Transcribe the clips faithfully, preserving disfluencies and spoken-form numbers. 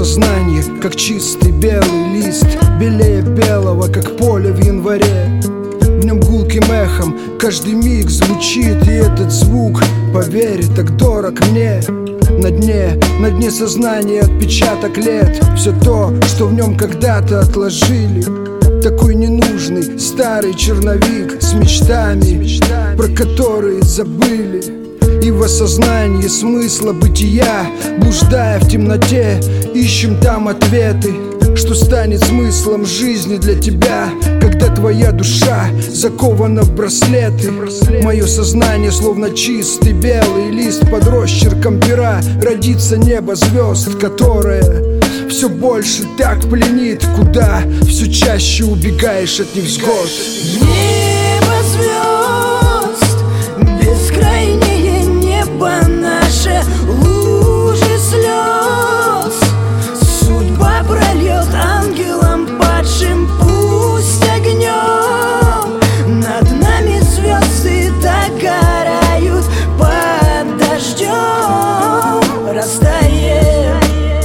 сознание, как чистый белый лист, белее белого, как поле в январе. В нем гулким эхом каждый миг звучит, и этот звук, поверь, так дорог мне. На дне, на дне сознания отпечаток лет, все то, что в нем когда-то отложили. Такой ненужный старый черновик с мечтами, про которые забыли. И в осознании смысла бытия, блуждая в темноте, ищем там ответы. Что станет смыслом жизни для тебя, когда твоя душа закована в браслеты? Мое сознание словно чистый белый лист, под росчерком пера родится небо звезд, которое все больше так пленит, куда все чаще убегаешь от невзгод. Небо звезд, бескрайнее небо наше, лужи слез судьба прольет ангелам падшим, пусть огнем над нами звезды догорают, под дождем растает.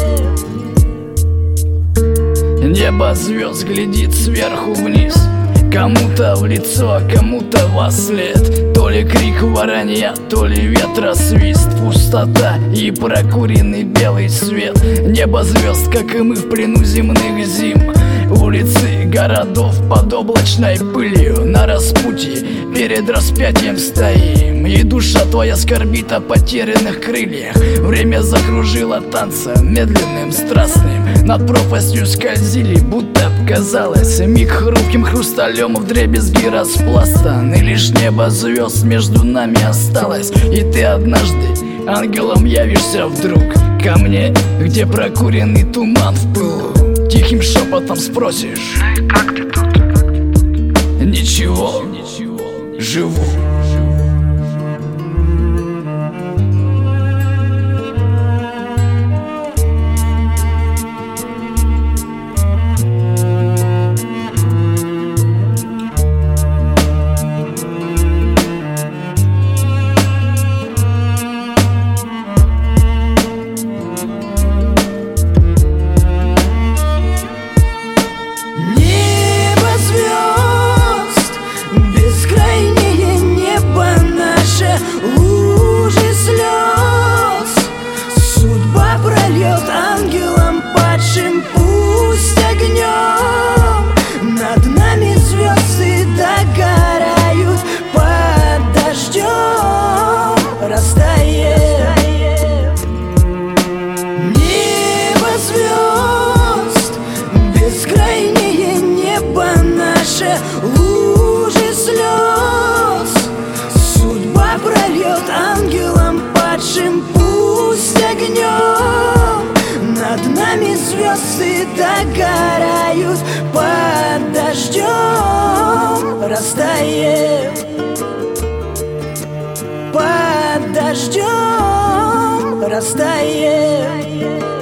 Небо звезд глядит сверху вниз, кому-то в лицо, а кому-то во след. То ли крик воронья, то ли ветра свист, пустота и прокуренный белый свет. Небо звезд, как и мы в плену земных зим, улицы городов под облачной пылью, на распутье перед распятием стоим. И душа твоя скорбит о потерянных крыльях. Время закружило танцем медленным, страстным, над пропастью скользили, будто казалось, миг хрупким хрусталем вдребезги распластан. И лишь небо звезд между нами осталось, и ты однажды ангелом явишься вдруг ко мне, где прокуренный туман в пылу. Тихим шепотом спросишь: ну и как ты тут? Ничего, ничего, живу. Лужи слез судьба прольет ангелам падшим, пусть огнем над нами звезды догорают, под дождем растает. Небо звезд, бескрайнее небо наше, лужи слез судьба прольет ангелам падшим, пусть огнем над нами звезды догорают, под дождем растает, под дождем растает.